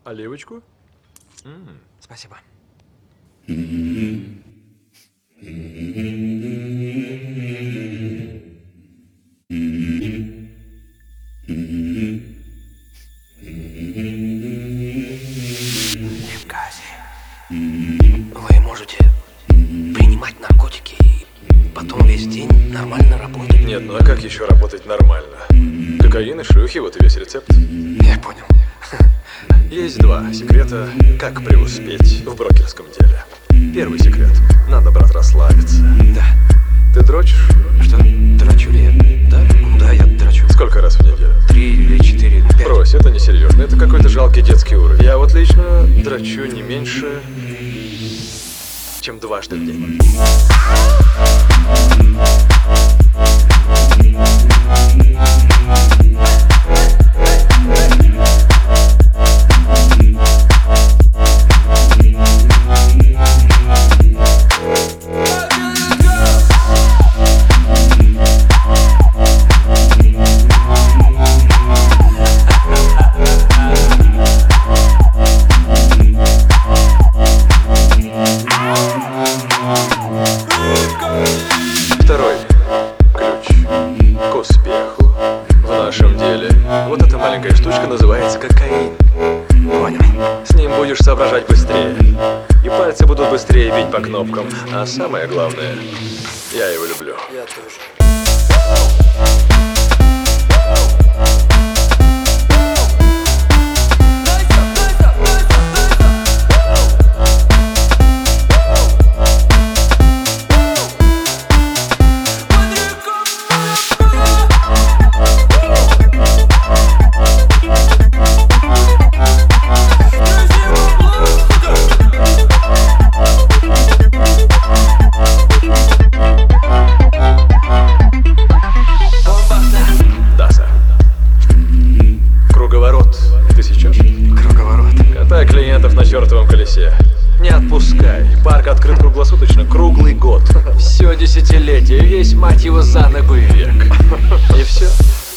Оливочку? Спасибо. Вы можете принимать наркотики и потом весь день нормально работать? Нет, ну а как еще работать нормально? Кокаин и шлюхи, вот и весь рецепт. Я понял. Есть два секрета, как преуспеть в брокерском деле. Первый секрет. Надо, брат, расслабиться. Да. Ты дрочишь? Что, дрочу ли я? Да? Да, я дрочу. Сколько раз в неделю? 3 или 4, 5. Брось, это не серьезно. Это какой-то жалкий детский уровень. Я вот лично дрочу не меньше, чем дважды в день. Второй ключ к успеху в нашем деле. Вот эта маленькая штучка называется кокаин. Понял. С ним будешь соображать быстрее. И пальцы будут быстрее бить по кнопкам. А самое главное, я его люблю. Я тоже. Круговорот. Ты сейчас? Круговорот. Катай клиентов на чертовом колесе. Не отпускай. Парк открыт круглосуточно, круглый год. Все десятилетие, весь, мать его, за ногу век. И все.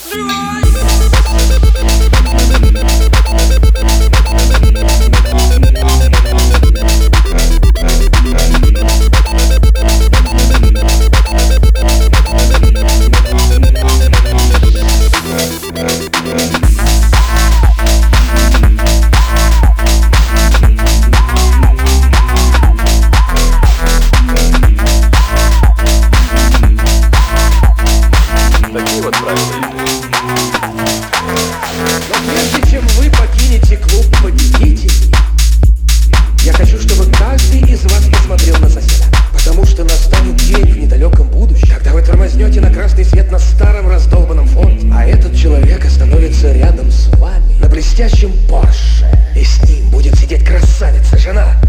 Такие вот правила игры. Но прежде чем вы покинете клуб победителей, я хочу, чтобы каждый из вас посмотрел на соседа. Потому что настанет день в недалеком будущем, когда вы тормознете на красный свет на старом раздолбанном форте, а этот человек остановится рядом с вами на блестящем Порше, и с ним будет сидеть красавица-жена.